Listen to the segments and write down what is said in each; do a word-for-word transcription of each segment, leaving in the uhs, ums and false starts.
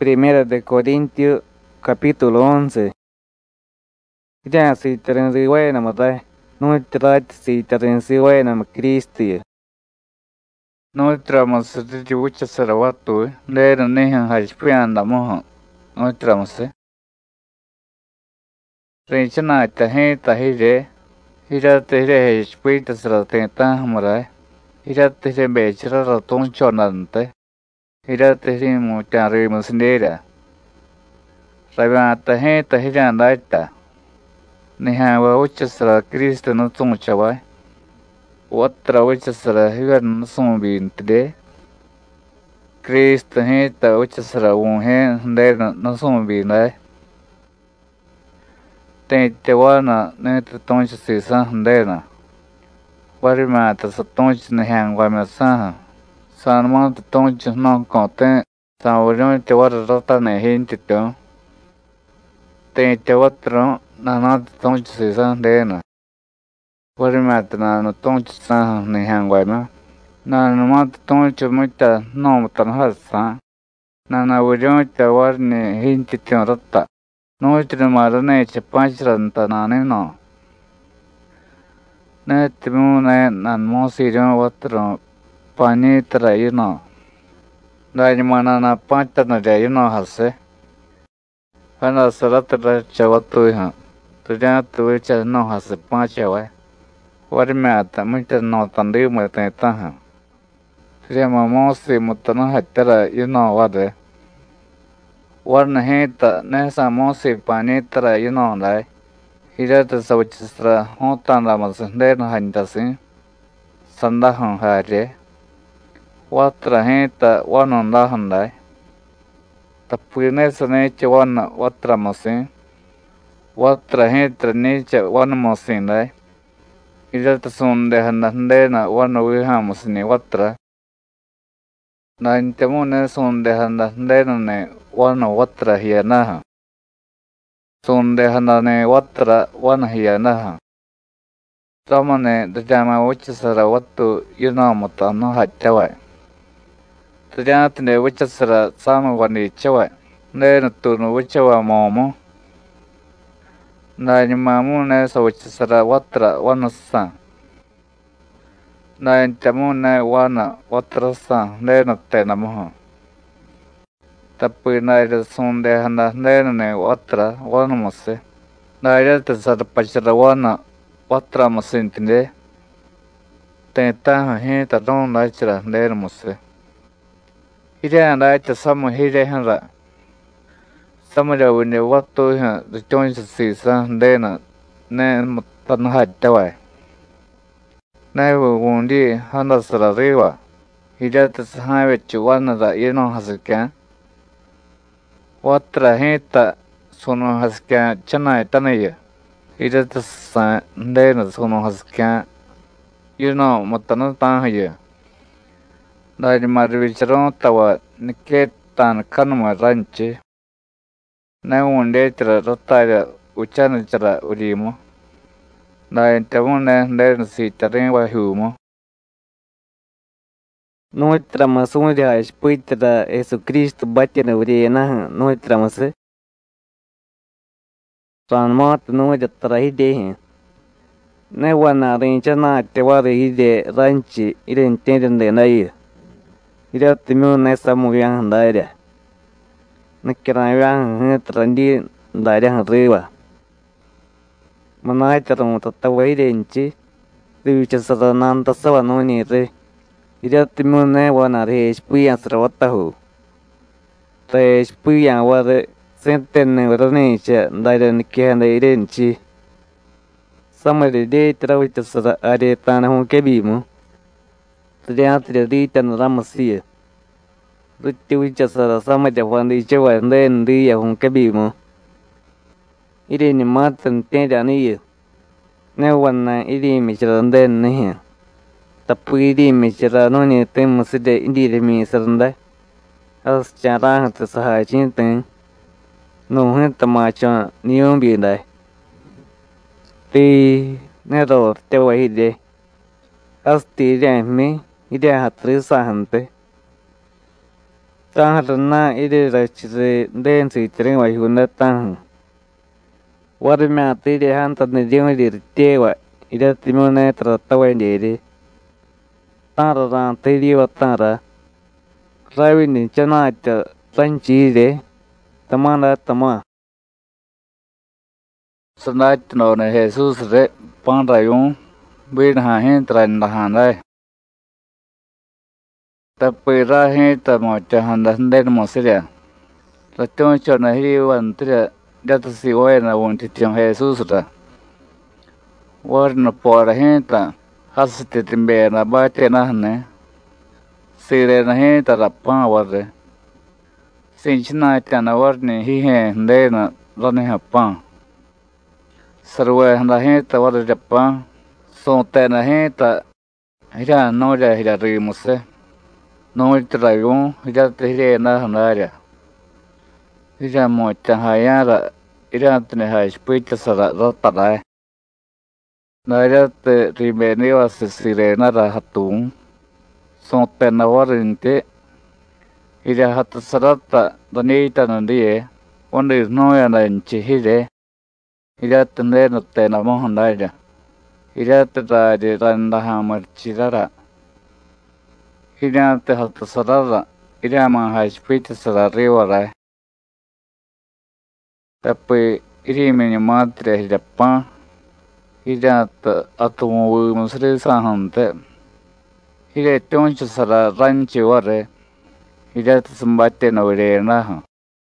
Primera de Corintios, capítulo once. Ya si terenzi buena mata, no trat si terenzi buena ma Cristo. No tramos de dibucha sarawatu, lera nehan hajpianda moha, no tramos. Renchana tahe tahire, hira tere hajpita saratenta hamara, hira tere bechara raton chonante, hira tere mutari musnera. Raba tahe tahira ndaita. Neha uchasara Cristo no tumchawa. Watra uchasara higar no sumbintde. Cristo heta uchasara unhe ndera no sumbinai. Te wana neta toncha sisa ndera. Warimata sa toncha nehang wamasa. Sanmanta toncha no konten. Sanwarion te wara rata nehin tito. Te te watra nanata toncha sisa ndera. Warimata na no toncha sa nehang wama. Na no mata toncha muita no matan hasa. Na na warion te warne hin tito rata. No itre marane chapachiranta nane no. Ne timu ne nan mo sirion watra pani tra yino. Dai mana na panta na de yino hase. Hana saratra chawatu ha. Tuja tu cha no hase pancha wa. Warimata muita no tandu mata ta ha. Tuja mo si mutana hatara yino wade. Warna heta nesa mosi pani tra yino lai. Hirata sawchisra hotan ramas ndena handasi. Sandahan hare. Watra heta wanon dahan lai. Tapurinesa neche wana watra mosin. Watra heta neche wana mosin lai. Hirata sundehan ndena wana wihamusini watra. Na intemune sundehan ndena ne wana watra hiyanaha. Sundehan ne watra wana hiyanaha. Tamane dajama uchasara watu yunamata no hachawai. Tajatne uchasara sama wani chawai. Nena tunu uchawa momo. Na nyimamu nesa uchasara watra wana sa. Na intemune wana watra sa nena tena moha. Tapi naira sundehan nena ne watra wana mose. Naira tasara pachara wana watra masintinde. Tenta hita don lachira nena mose. Hira naita samu hira hanra. Samara wine watu ha the joints sisa nena ne mutanhajawai. Naiwa wundi handa sara riwa. Hira tasahaiwe chuwana da yeno hasikan. Watra hita sono haskan chanai tanaya. Hira tasa ndena sono haskan. Yeno mutana tanhaya. Dari marivicharon tawa niketan kanuma ranche. Na unde tra rotaya uchana tra urimo. Na entabune ndena si tarenwa humo. Nuestra masuria espíritu Jesucristo batina uriena nuestra mase. Sanmat nuestra traide. Ne wana rinchana te wade ide ranchi irentenden de nair. Ira timiu nesa muyan daira. Nakirayan trandi daira arriba. Manaitra mutatawa irenchi. Divichasarananta sabanoni re. Ira timune wana re espuyan srawatahu. Te espuyan wade sentene waranicha daira nikihanda irenchi. Samari de trawita sara are tana hun kebimu. Triatri rita naramasia. Ruti wicha sara samari wandi chewa nden dia hun kebimu. Iri ni matan tenda niya. Ne wana iri michara nden niya. Tapu iri michara noni temu sida indi mi saranda. As charang ta sahajin ten. No hin tamacha niyon bindai. Ti nero tewa hide. As ti remi ide hatri sahante. ta rana ide ra chire den si chire wa hunda ta war me ti de han ta ne dio di te wa ida timone tra ta wa de de ta ra ra te di wa ta ra ra vi ni chana ta tan chi de tama la tama Sanat no ne Jesus re pan ra yung bin ha hen tran da han dai. Ta pe ra hen ta mo cha han da den mo se ya. Ta chon cho na hi wan tre da ta si wa na won ti tiang Jesus ra. War na po ra hen ta has te timbe na ba te na ne. Si re na hen ta ra pa wa re. Sin china ta na war ne hi hen de na ra ne ha pa. Sarwa handa he ta war Japan so ta na he ta ira no ja ira ri muse no tra yo ira te re na handa ya ira mo ta ha ya ra ira te ha spit sa ra ro ta dai na ira te ri me ne wa se si re na ra hatung so ta na war inte ira hat sa ra ta da ne ta na die on is no ya na chi hi de ira tende no te na mo handa ya ira te ta de ran da ha mar chi ra ra ira te ha ta sa ra ira ma ha spit sa ra re wa ra ta pe iri me ni ma tre ja pa ira ta atu mo mo sre sa han te ira ton chu sa ra ran chi wa re ira te sambate no re na ha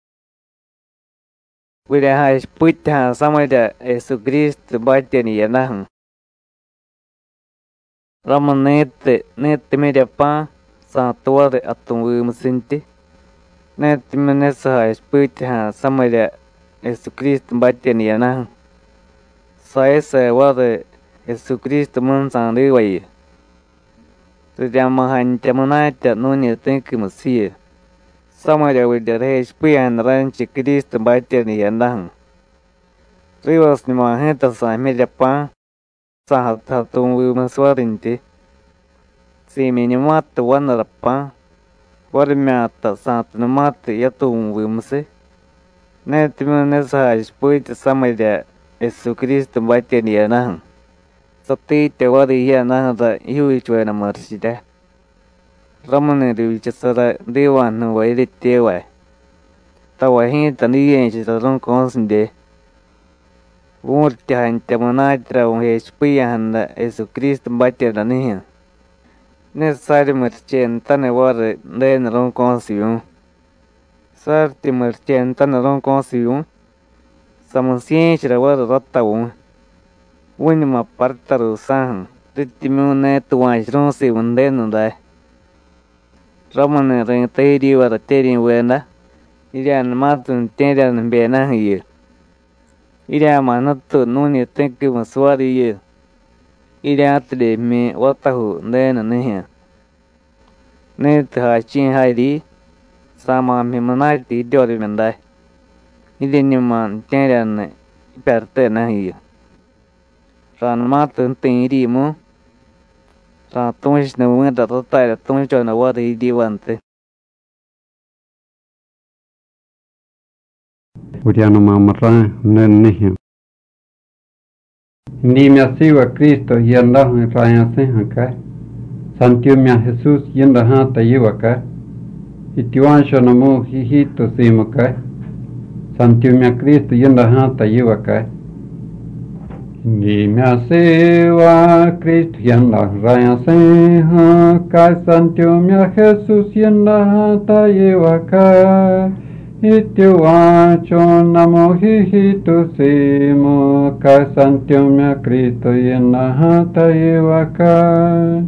Wira ha puita sama da Yesu Kristo batia ni yana. Rama net net media pa sa tua de atum musinti. Net menesa puita sama da Yesu Kristo batia ni yana. Sa esa wa de Yesu Kristo mun sang de wai. Tu jama han jamana ta no ni think musia. Sama da wida re spian ran chi Kristo batia ni yana. Rivas ni ma heta sa media pa sa ta tum wi maswarinti. Si mi ni mat wan ra pa. War mi ata sa ta mat ya tum wi mse. Ne timu ne sa spuit sa media Yesu Kristo batia ni yana. Sa ti te wari ya na da yu chwe na marsida. Ramane ri chasara dewa no wa ri te wa. Ta wa hin ta ni yen chi ta ron kon sinde. Wurtihan tamanatra un hespian da Yesu Kristo batia da nihin. Necessário merchen tane war den ron consiun. Sarti merchen tane ron consiun. Samunsien ra war rotta un. Wini ma partaru san. Rittimu ne tuan ron si undenu da. Ramane ren teiri war terin wenda. Irian matun terian bena hiye. Ira manatu nuni tenki maswari ye. Ira atre me watahu dena nehe. Ne ta chin hairi sama me manati dori mendai. Ide ni man teran perte nahi. Ran matun tiri mu. Ra tunsh na wenda tota tunsh na wari diwante. Uriano mamara nenihim. Ni me asiwa Cristo yenda raya sehanka. Santiu me Jesus yenda hata yiwaka. Itiwansho namu hihito simaka. Santiu me Cristo yenda hata yiwaka. Ni me asiwa Cristo yenda raya sehanka. Santiu me Jesus yenda hata yiwaka. Itiwacho namo hihito simo ka santium ya Cristo yena hata yiwaka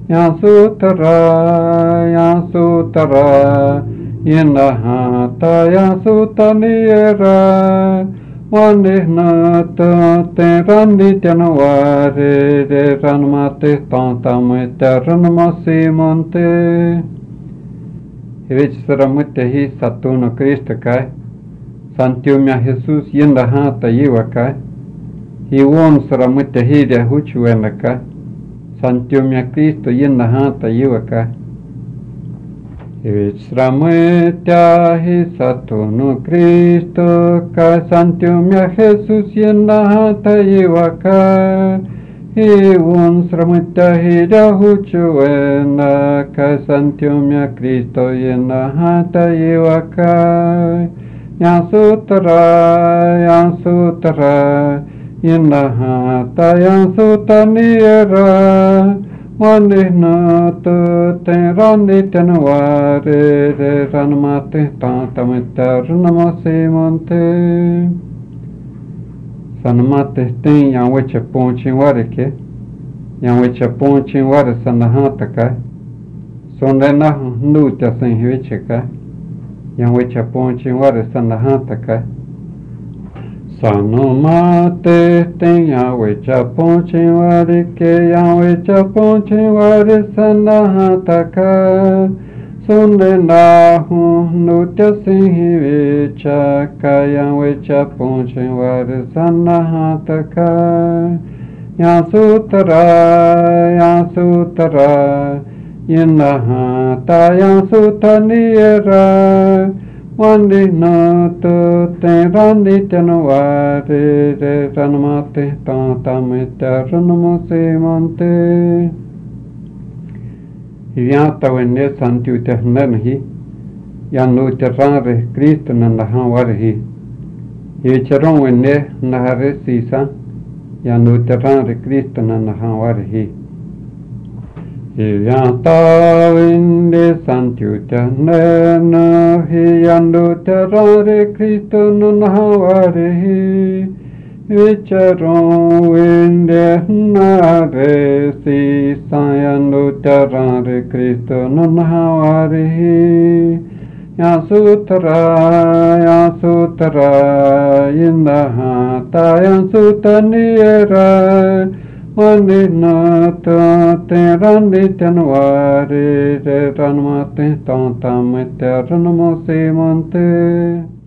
yasutara yasutara yena hata yasutaniera wandihnata te randi januare de ranmate tantamete ranmasimonte Evich saramute hi satuno Cristo kai. Santium ya Jesus yenda hata yiwa kai. Hi won saramute hi de huchu wenda kai. Santium ya Cristo yenda hata yiwa kai. Visramita hisatunu Cristo, ca santiumia Jesus yenahata yiwaka, hiun sramita hidahuchuena, ca santiumia Cristo yenahata yiwaka, yansutara, yansutara, yenahata yansutaniera, Manihna tu te rani tenuare re ranmate tantamete ranamase monte sanmate ten yanweche ponchi wareke yanweche ponchi ware sanahata ka sonrena nutia sen hiveche ka yanweche ponchi ware sanahata ka Sanumate ten yawecha ponchi ware ke yawecha ponchi ware sanahataka Sunena hu nutya sinhivecha ka yawecha ponchi ware sanahataka Yansutara yansutara Yenahata yansutaniera Wandi no tu te randi tenuare re ranmate tantamete ranamase monte Hiviata wenne santiu te hnerhi Yanu te ranre Cristo nandahan warhi Hivicharon wenne nahare sisa Yanu te ranre Cristo nandahan warhi Hiviata wenne santiu te hnerna Hiyandu te ranre Cristo nandahan warhi Vicharon wenne nahare sisa Yanu te ranre Cristo nandahan warhi Yansutara, yansutara, yindahata, yansutaniera, wandina te randi tenuare, ranmate tantamete ranamase monte.